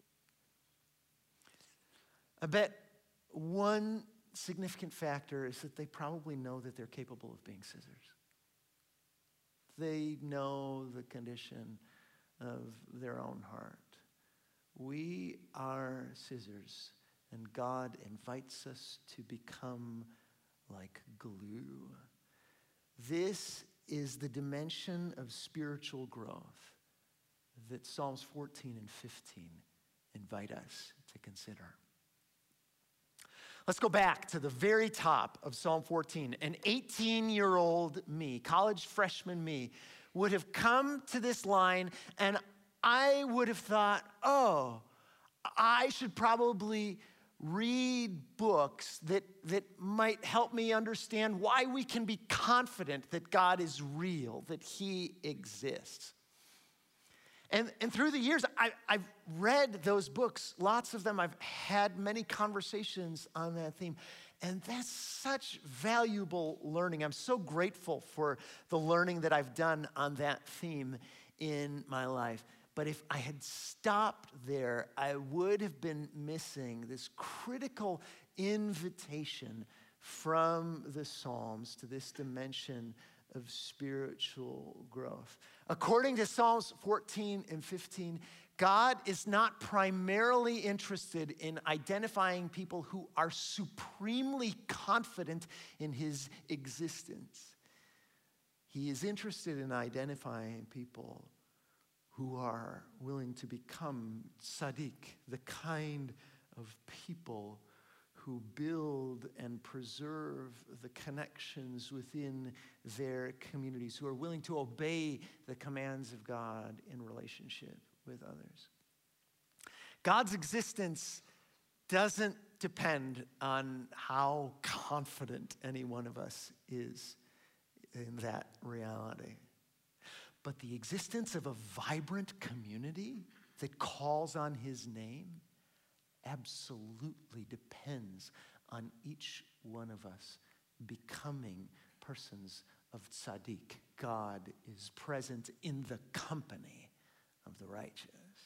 I bet one significant factor is that they probably know that they're capable of being scissors. They know the condition of their own heart. We are scissors, and God invites us to become like glue. This is the dimension of spiritual growth that Psalms fourteen and fifteen invite us to consider. Let's go back to the very top of Psalm fourteen. An eighteen-year-old me, college freshman me, would have come to this line and I would have thought, oh, I should probably read books that, that might help me understand why we can be confident that God is real, that he exists. And, and through the years, I, I've read those books, lots of them. I've had many conversations on that theme. And that's such valuable learning. I'm so grateful for the learning that I've done on that theme in my life. But if I had stopped there, I would have been missing this critical invitation from the Psalms to this dimension of spiritual growth. According to Psalms fourteen and fifteen, God is not primarily interested in identifying people who are supremely confident in his existence. He is interested in identifying people who are willing to become tzaddik, the kind of people who build and preserve the connections within their communities, who are willing to obey the commands of God in relationship with others. God's existence doesn't depend on how confident any one of us is in that reality. But the existence of a vibrant community that calls on his name absolutely depends on each one of us becoming persons of tzaddik. God is present in the company of the righteous.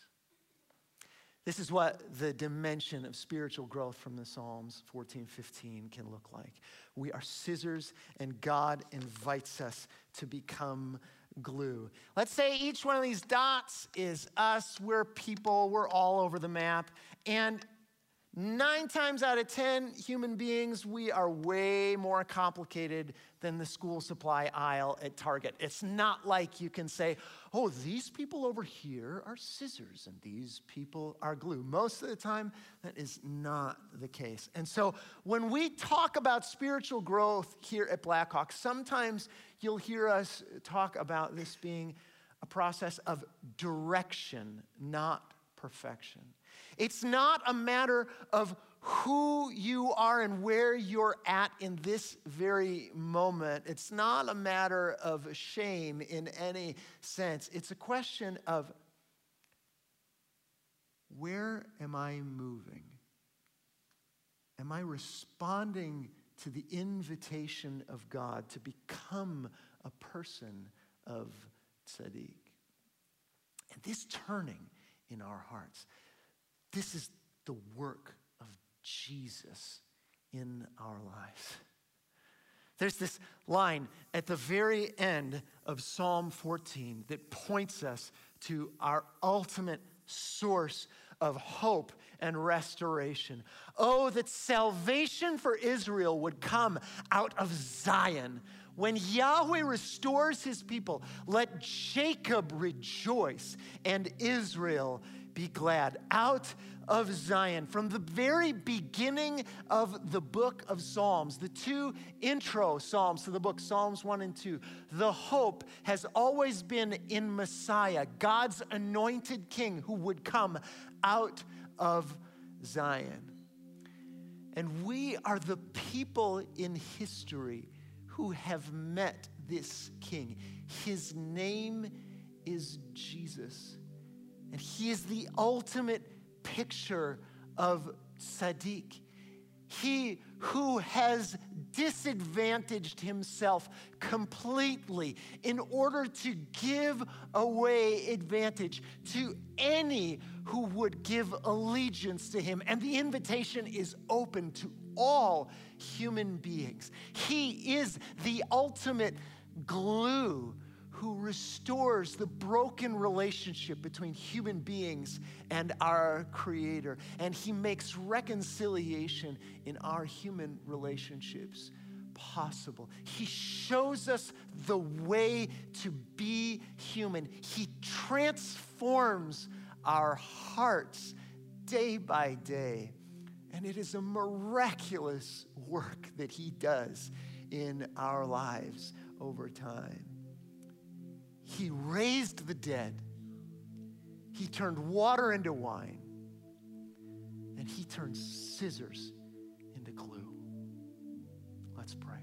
This is what the dimension of spiritual growth from the Psalms fourteen fifteen can look like. We are scissors, and God invites us to become glue. Let's say each one of these dots is us. We're people. We're all over the map. And nine times out of ten, human beings, we are way more complicated than the school supply aisle at Target. It's not like you can say, oh, these people over here are scissors and these people are glue. Most of the time, that is not the case. And so when we talk about spiritual growth here at Blackhawk, sometimes you'll hear us talk about this being a process of direction, not perfection. It's not a matter of who you are and where you're at in this very moment. It's not a matter of shame in any sense. It's a question of, where am I moving? Am I responding to the invitation of God to become a person of tzaddik? And this turning in our hearts, this is the work of Jesus in our lives. There's this line at the very end of Psalm fourteen that points us to our ultimate source of hope and restoration. Oh, that salvation for Israel would come out of Zion. When Yahweh restores his people, let Jacob rejoice and Israel be glad. Out of Zion, from the very beginning of the book of Psalms, the two intro Psalms to the book, Psalms one and two, the hope has always been in Messiah, God's anointed king who would come out of Zion. And we are the people in history who have met this king. His name is Jesus. And he is the ultimate picture of tzaddik. He who has disadvantaged himself completely in order to give away advantage to any who would give allegiance to him. And the invitation is open to all human beings. He is the ultimate glue who restores the broken relationship between human beings and our Creator. And he makes reconciliation in our human relationships possible. He shows us the way to be human. He transforms our hearts day by day. And it is a miraculous work that he does in our lives over time. He raised the dead. He turned water into wine. And he turned scissors into glue. Let's pray.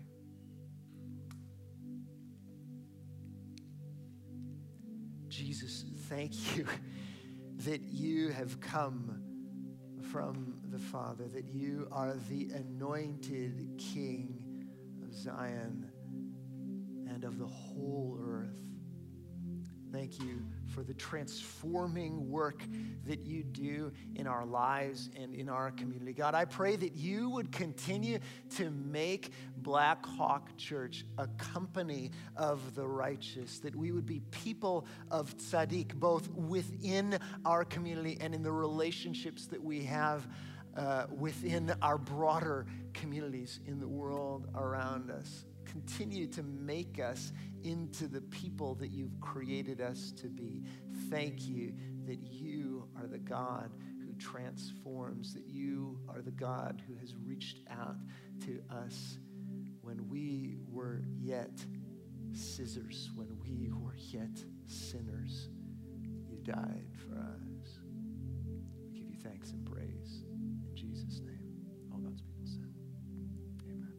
Jesus, thank you that you have come from the Father, that you are the anointed King of Zion and of the whole earth. Thank you for the transforming work that you do in our lives and in our community. God, I pray that you would continue to make Black Hawk Church a company of the righteous, that we would be people of tzaddik, both within our community and in the relationships that we have uh, within our broader communities in the world around us. Continue to make us into the people that you've created us to be. Thank you that you are the God who transforms, that you are the God who has reached out to us when we were yet scissors, when we were yet sinners. You died for us. We give you thanks and praise in Jesus' name. All God's people said, amen.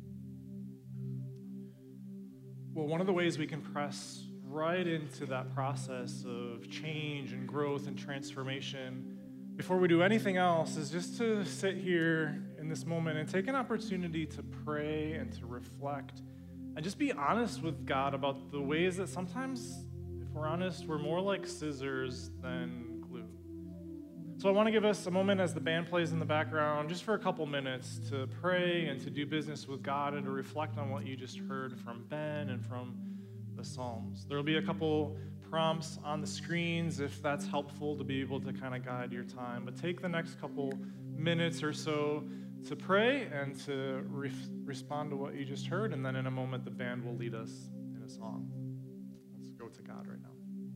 Well, one of the ways we can press right into that process of change and growth and transformation before we do anything else is just to sit here in this moment and take an opportunity to pray and to reflect and just be honest with God about the ways that sometimes, if we're honest, we're more like scissors than glue. So I want to give us a moment as the band plays in the background, just for a couple minutes, to pray and to do business with God and to reflect on what you just heard from Ben and from the Psalms. There will be a couple prompts on the screens if that's helpful to be able to kind of guide your time. But take the next couple minutes or so to pray and to re- respond to what you just heard, and then in a moment the band will lead us in a song. Let's go to God right now.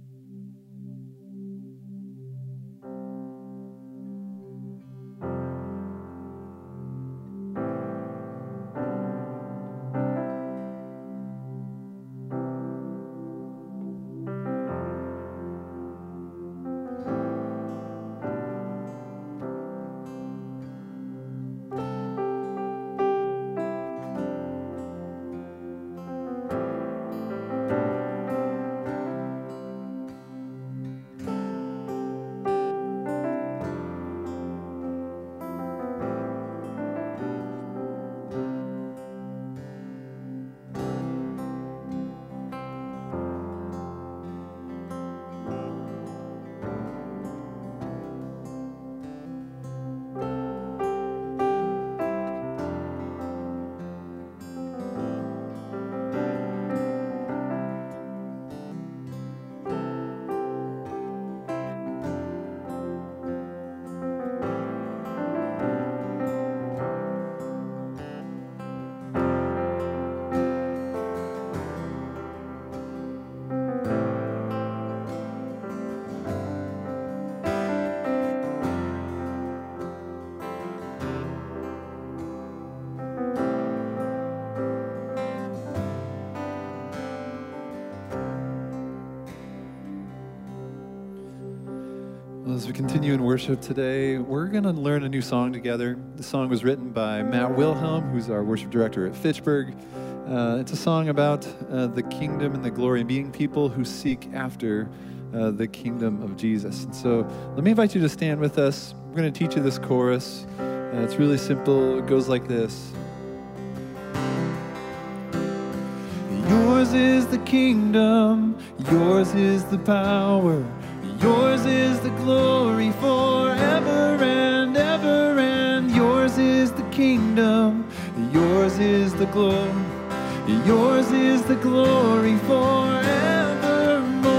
As we continue in worship today, we're going to learn a new song together. The song was written by Matt Wilhelm, who's our worship director at Fitchburg. Uh, it's a song about uh, the kingdom and the glory, being people who seek after uh, the kingdom of Jesus. And so let me invite you to stand with us. We're going to teach you this chorus. Uh, it's really simple. It goes like this. Yours is the kingdom, yours is the power, yours is the glory forever and ever, and yours is the kingdom, yours is the glory, yours is the glory forevermore.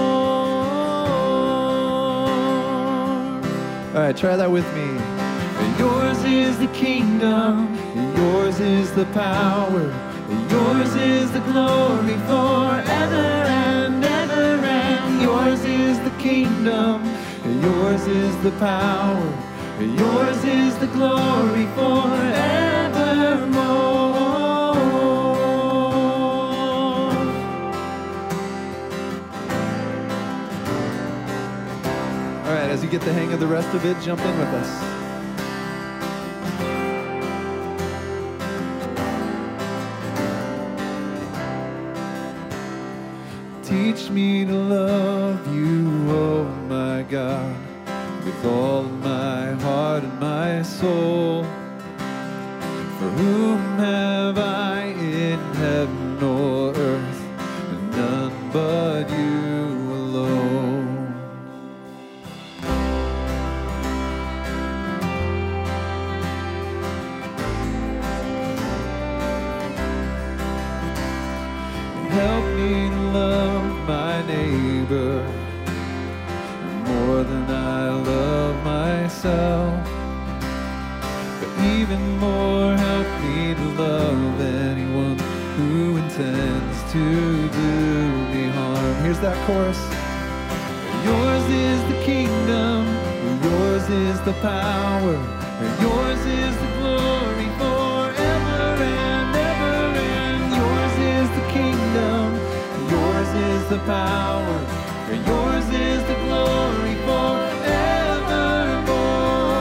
All right, try that with me. Yours is the kingdom, yours is the power, yours is the glory forever and ever, and yours is the kingdom, yours is the power, yours is the glory forevermore. All right, as you get the hang of the rest of it, jump in with us. Teach me to love you, oh my God, with all my heart and my soul. For whom have I in heaven or earth? None but you alone. good. More than I love myself. But even more, help me to love anyone who intends to do me harm. Here's that chorus. Yours is the kingdom, yours is the power, and yours is the glory forever and ever. And yours is the kingdom, yours is the power, and yours is the glory forevermore.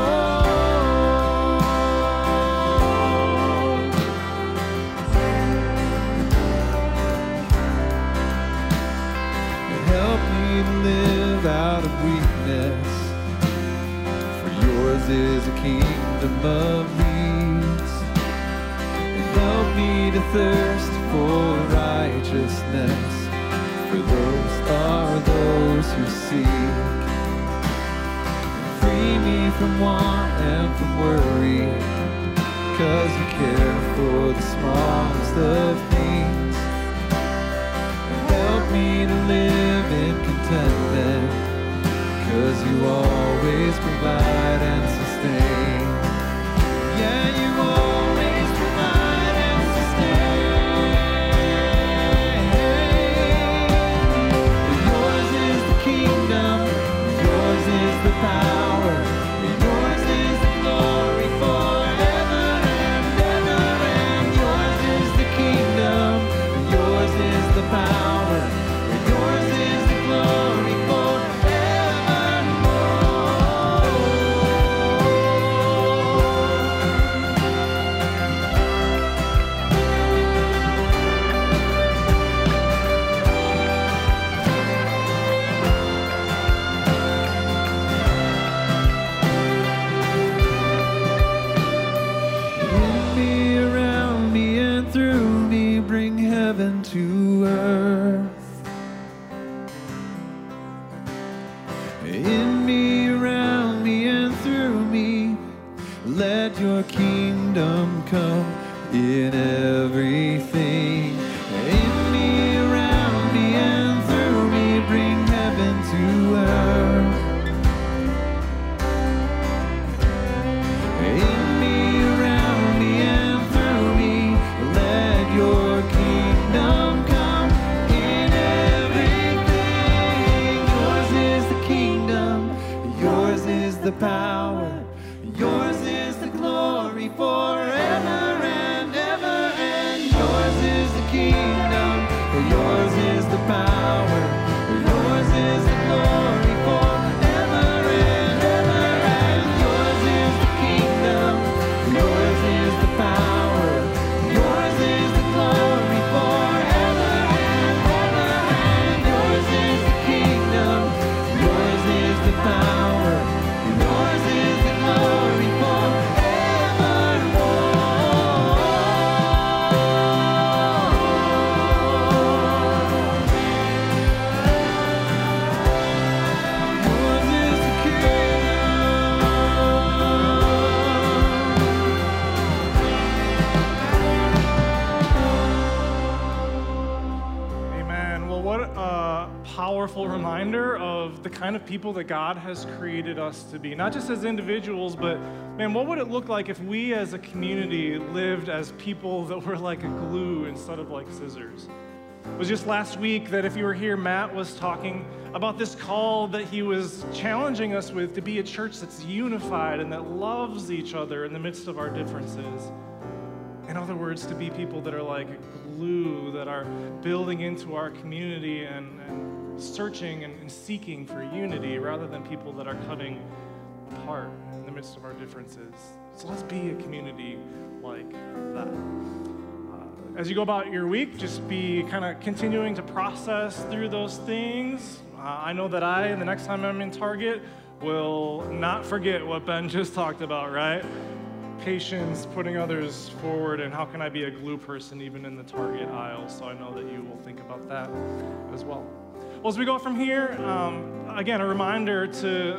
Help me to live out of weakness, for yours is a kingdom of needs. And help me to thirst for righteousness, for those are those who seek. And free me from want and from worry, 'cause you care for the smallest of things. And help me to live in contentment, 'cause you always provide and sustain. Yeah, you always provide and sustain. Yours is the kingdom, yours is the power, yours is the glory forever and ever. And yours is the kingdom, yours is the power, yours is the glory heaven to earth. In me, around me, and through me, let your kingdom come in everything. In me, around me, and through me, bring heaven to earth. In me, around me, and through me, let your kingdom come in everything. Yours is the kingdom, yours is the power, yours is the glory forever and ever. And yours is the kingdom, yours is the power, yours is the glory forever and ever. And yours is the kingdom, yours is the power, yours is the glory forever and ever. And yours is the kingdom, yours is the power, yours is the glory forevermore. Yours is the Amen. Well, what a powerful reminder of the kind of people that God has created us to be. Not just as individuals, but man, what would it look like if we as a community lived as people that were like a glue instead of like scissors? It was just last week that if you were here, Matt was talking about this call that he was challenging us with to be a church that's unified and that loves each other in the midst of our differences. In other words, to be people that are like glue, that are building into our community and, and searching and, and seeking for unity rather than people that are cutting apart in the midst of our differences. So let's be a community like that. Uh, as you go about your week, just be kind of continuing to process through those things. Uh, I know that I, the next time I'm in Target, will not forget what Ben just talked about, right? Patience, putting others forward, and how can I be a glue person even in the Target aisle? So I know that you will think about that as well. Well, as we go from here, um, again, a reminder to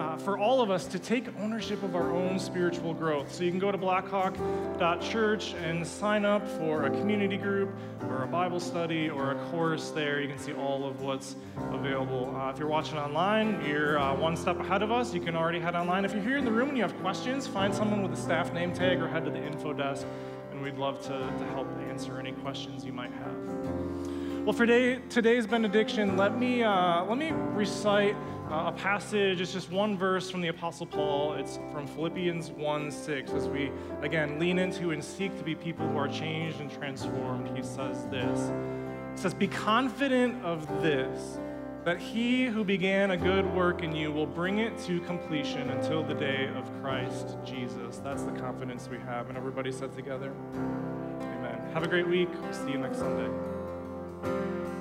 uh, for all of us to take ownership of our own spiritual growth. So you can go to blackhawk dot church and sign up for a community group or a Bible study or a course there. You can see all of what's available. Uh, if you're watching online, you're uh, one step ahead of us. You can already head online. If you're here in the room and you have questions, find someone with a staff name tag or head to the info desk, and we'd love to, to help answer any questions you might have. Well, for today, today's benediction, let me, uh, let me recite uh, a passage. It's just one verse from the Apostle Paul. It's from Philippians one six. As we, again, lean into and seek to be people who are changed and transformed, he says this. He says, "Be confident of this, that he who began a good work in you will bring it to completion until the day of Christ Jesus." That's the confidence we have. And everybody said together, amen. Have a great week. We'll see you next Sunday.